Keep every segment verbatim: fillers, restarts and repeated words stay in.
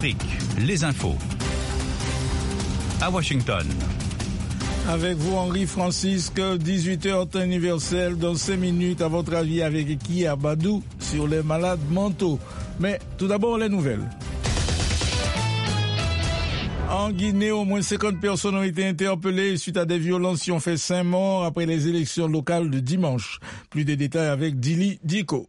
Les infos. À Washington. Avec vous, Henri Francisque, dix-huit heures temps universel, dans cinq minutes, à votre avis, avec qui à Badou sur les malades mentaux. Mais tout d'abord, les nouvelles. En Guinée, au moins cinquante personnes ont été interpellées suite à des violences qui ont fait cinq morts après les élections locales de dimanche. Plus de détails avec Dili Diko.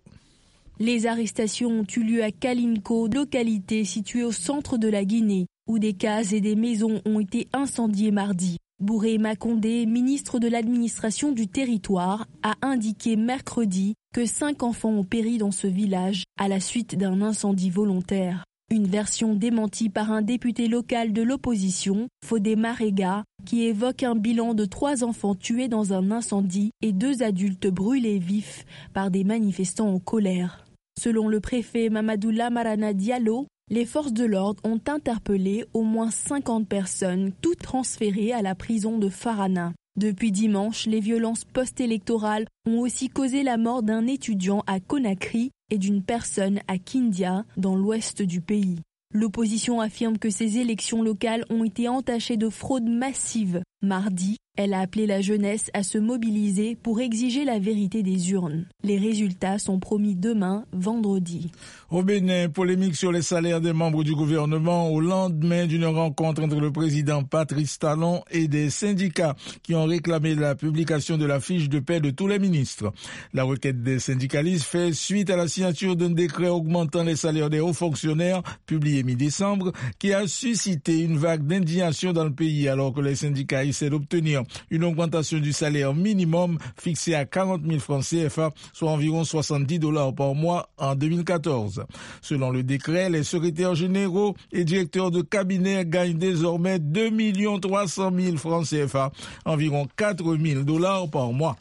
Les arrestations ont eu lieu à Kalinko, localité située au centre de la Guinée, où des cases et des maisons ont été incendiées mardi. Bouré Makondé, ministre de l'administration du territoire, a indiqué mercredi que cinq enfants ont péri dans ce village à la suite d'un incendie volontaire. Une version démentie par un député local de l'opposition, Fodé Marega, qui évoque un bilan de trois enfants tués dans un incendie et deux adultes brûlés vifs par des manifestants en colère. Selon le préfet Mamadou Lamarana Diallo, les forces de l'ordre ont interpellé au moins cinquante personnes, toutes transférées à la prison de Farana. Depuis dimanche, les violences post-électorales ont aussi causé la mort d'un étudiant à Conakry et d'une personne à Kindia, dans l'ouest du pays. L'opposition affirme que ces élections locales ont été entachées de fraude massive. Mardi, elle a appelé la jeunesse à se mobiliser pour exiger la vérité des urnes. Les résultats sont promis demain, vendredi. Au Bénin, polémique sur les salaires des membres du gouvernement au lendemain d'une rencontre entre le président Patrice Talon et des syndicats qui ont réclamé la publication de la fiche de paie de tous les ministres. La requête des syndicalistes fait suite à la signature d'un décret augmentant les salaires des hauts fonctionnaires, publié mi-décembre, qui a suscité une vague d'indignation dans le pays alors que les syndicats essaient d'obtenir une augmentation du salaire minimum fixé à quarante mille francs C F A, soit environ soixante-dix dollars par mois en deux mille quatorze. Selon le décret, les secrétaires généraux et directeurs de cabinet gagnent désormais deux millions trois cent mille francs C F A, environ quatre mille dollars par mois.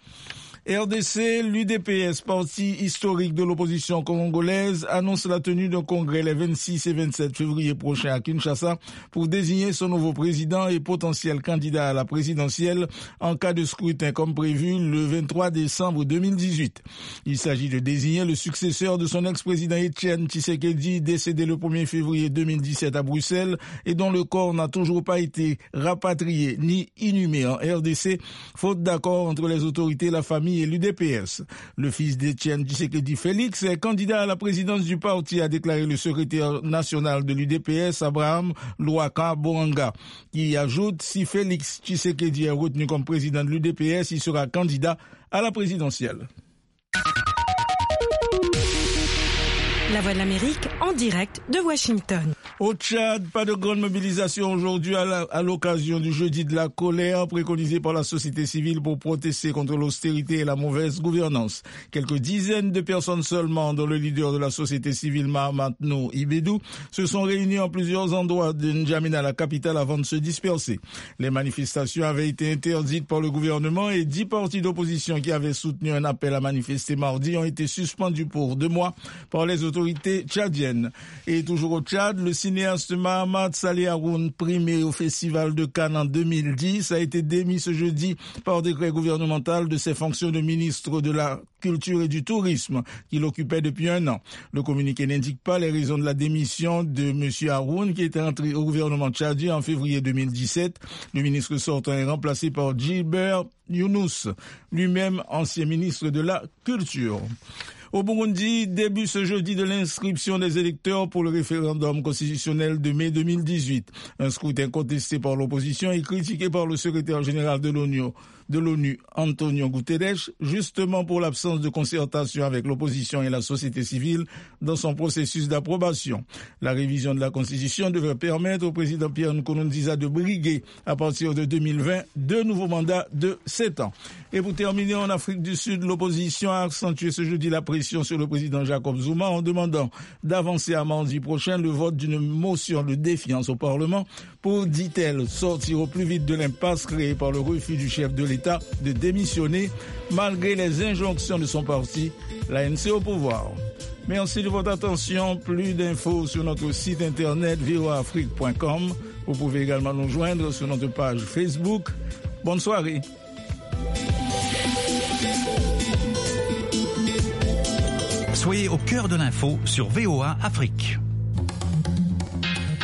R D C, l'U D P S, parti historique de l'opposition congolaise, annonce la tenue d'un congrès les vingt-six et vingt-sept février prochains à Kinshasa pour désigner son nouveau président et potentiel candidat à la présidentielle en cas de scrutin comme prévu le vingt-trois décembre deux mille dix-huit. Il s'agit de désigner le successeur de son ex-président Etienne Tshisekedi, décédé le premier février deux mille dix-sept à Bruxelles et dont le corps n'a toujours pas été rapatrié ni inhumé en R D C, faute d'accord entre les autorités et la famille et l'U D P S. Le fils d'Etienne Tshisekedi, Félix, est candidat à la présidence du parti, a déclaré le secrétaire national de l'U D P S, Abraham Louaka Boanga, qui ajoute, si Félix Tshisekedi est retenu comme président de l'U D P S, il sera candidat à la présidentielle. La Voix de l'Amérique en direct de Washington. Au Tchad, pas de grande mobilisation aujourd'hui à, la, à l'occasion du jeudi de la colère préconisé par la société civile pour protester contre l'austérité et la mauvaise gouvernance. Quelques dizaines de personnes seulement, dont le leader de la société civile Mahamat No Ibedou, se sont réunis en plusieurs endroits de N'Djamena, la capitale, avant de se disperser. Les manifestations avaient été interdites par le gouvernement et dix partis d'opposition qui avaient soutenu un appel à manifester mardi ont été suspendus pour deux mois par les autorités tchadiennes. Et toujours au Tchad, le cinéaste Mahamat Saleh Haroun, primé au Festival de Cannes en deux mille dix, a été démis ce jeudi par décret gouvernemental de ses fonctions de ministre de la Culture et du Tourisme qu'il occupait depuis un an. Le communiqué n'indique pas les raisons de la démission de M. Haroun, qui était entré au gouvernement tchadien en février deux mille dix-sept. Le ministre sortant est remplacé par Gilbert Younous, lui-même ancien ministre de la Culture. Au Burundi, début ce jeudi de l'inscription des électeurs pour le référendum constitutionnel de mai deux mille dix-huit. Un scrutin contesté par l'opposition et critiqué par le secrétaire général de l'ONU, de l'ONU, Antonio Guterres, justement pour l'absence de concertation avec l'opposition et la société civile dans son processus d'approbation. La révision de la Constitution devrait permettre au président Pierre Nkurunziza de briguer, à partir de deux mille vingt, deux nouveaux mandats de sept ans. Et pour terminer, en Afrique du Sud, l'opposition a accentué ce jeudi la pression sur le président Jacob Zuma en demandant d'avancer à mardi prochain le vote d'une motion de défiance au Parlement pour, dit-elle, sortir au plus vite de l'impasse créée par le refus du chef de l'État de démissionner malgré les injonctions de son parti, l'A N C au pouvoir. Merci de votre attention. Plus d'infos sur notre site internet v o a afrique point com. Vous pouvez également nous joindre sur notre page Facebook. Bonne soirée. Soyez au cœur de l'info sur V O A Afrique.